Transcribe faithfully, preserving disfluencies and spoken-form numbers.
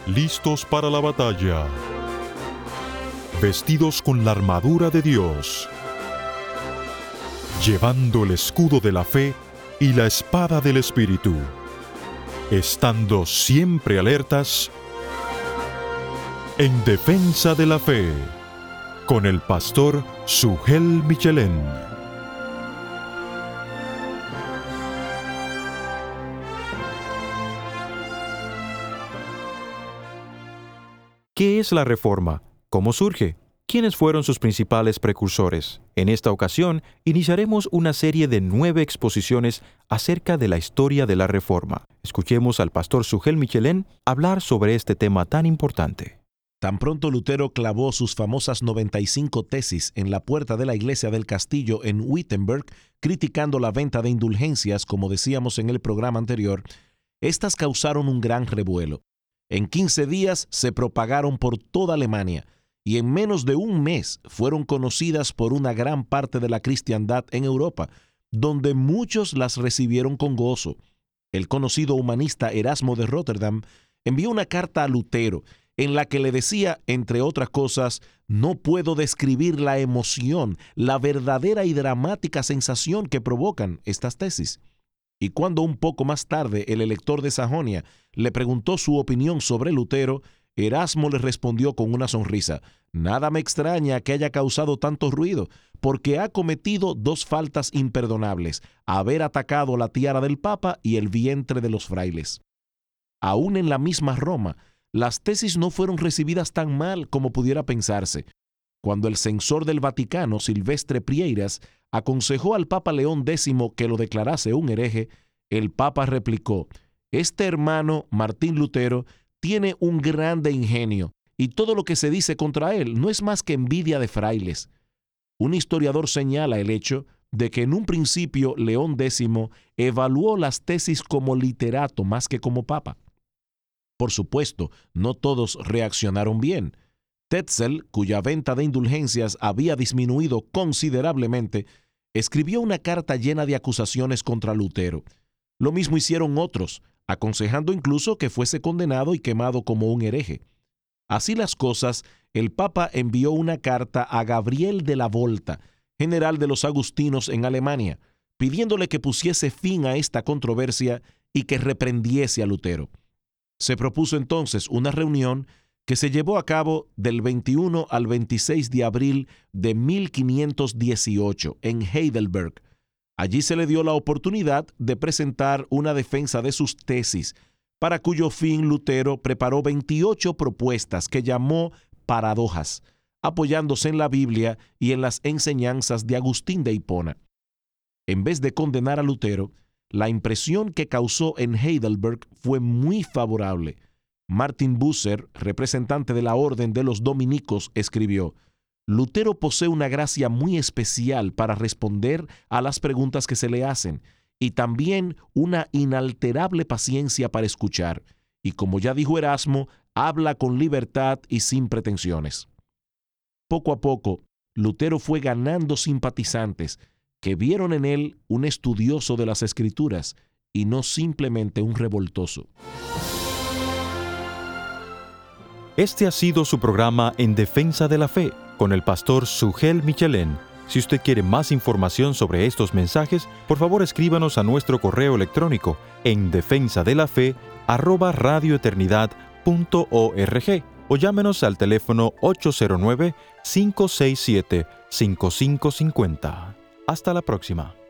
listos para la batalla, vestidos con la armadura de Dios, llevando el escudo de la fe y la espada del Espíritu, estando siempre alertas en defensa de la fe, con el pastor Sugel Michelén. ¿Qué es la Reforma? ¿Cómo surge? ¿Quiénes fueron sus principales precursores? En esta ocasión, iniciaremos una serie de nueve exposiciones acerca de la historia de la Reforma. Escuchemos al pastor Sugel Michelén hablar sobre este tema tan importante. Tan pronto Lutero clavó sus famosas noventa y cinco tesis en la puerta de la iglesia del castillo en Wittenberg, criticando la venta de indulgencias, como decíamos en el programa anterior, estas causaron un gran revuelo. En quince días se propagaron por toda Alemania y en menos de un mes fueron conocidas por una gran parte de la cristiandad en Europa, donde muchos las recibieron con gozo. El conocido humanista Erasmo de Rotterdam envió una carta a Lutero en la que le decía, entre otras cosas, no puedo describir la emoción, la verdadera y dramática sensación que provocan estas tesis. Y cuando un poco más tarde el elector de Sajonia le preguntó su opinión sobre Lutero, Erasmo le respondió con una sonrisa: nada me extraña que haya causado tanto ruido, porque ha cometido dos faltas imperdonables, haber atacado la tiara del Papa y el vientre de los frailes. Aún en la misma Roma, las tesis no fueron recibidas tan mal como pudiera pensarse. Cuando el censor del Vaticano, Silvestre Prieiras, aconsejó al Papa León décimo que lo declarase un hereje, el Papa replicó: este hermano, Martín Lutero, tiene un grande ingenio, y todo lo que se dice contra él no es más que envidia de frailes. Un historiador señala el hecho de que en un principio León décimo evaluó las tesis como literato más que como papa. Por supuesto, no todos reaccionaron bien. Tetzel, cuya venta de indulgencias había disminuido considerablemente, escribió una carta llena de acusaciones contra Lutero. Lo mismo hicieron otros, aconsejando incluso que fuese condenado y quemado como un hereje. Así las cosas, el Papa envió una carta a Gabriel de la Volta, general de los agustinos en Alemania, pidiéndole que pusiese fin a esta controversia y que reprendiese a Lutero. Se propuso entonces una reunión que se llevó a cabo del veintiuno al veintiséis de abril de mil quinientos dieciocho en Heidelberg. Allí se le dio la oportunidad de presentar una defensa de sus tesis, para cuyo fin Lutero preparó veintiocho propuestas que llamó paradojas, apoyándose en la Biblia y en las enseñanzas de Agustín de Hipona. En vez de condenar a Lutero, la impresión que causó en Heidelberg fue muy favorable. Martin Bucer, representante de la Orden de los Dominicos, escribió: Lutero posee una gracia muy especial para responder a las preguntas que se le hacen y también una inalterable paciencia para escuchar, y como ya dijo Erasmo, habla con libertad y sin pretensiones. Poco a poco, Lutero fue ganando simpatizantes que vieron en él un estudioso de las Escrituras y no simplemente un revoltoso. Este ha sido su programa En Defensa de la Fe, con el pastor Sugel Michelén. Si usted quiere más información sobre estos mensajes, por favor escríbanos a nuestro correo electrónico en defensadelafe arroba radioeternidad punto org o llámenos al teléfono ocho cero nueve, cinco seis siete, cinco cinco cinco cero. Hasta la próxima.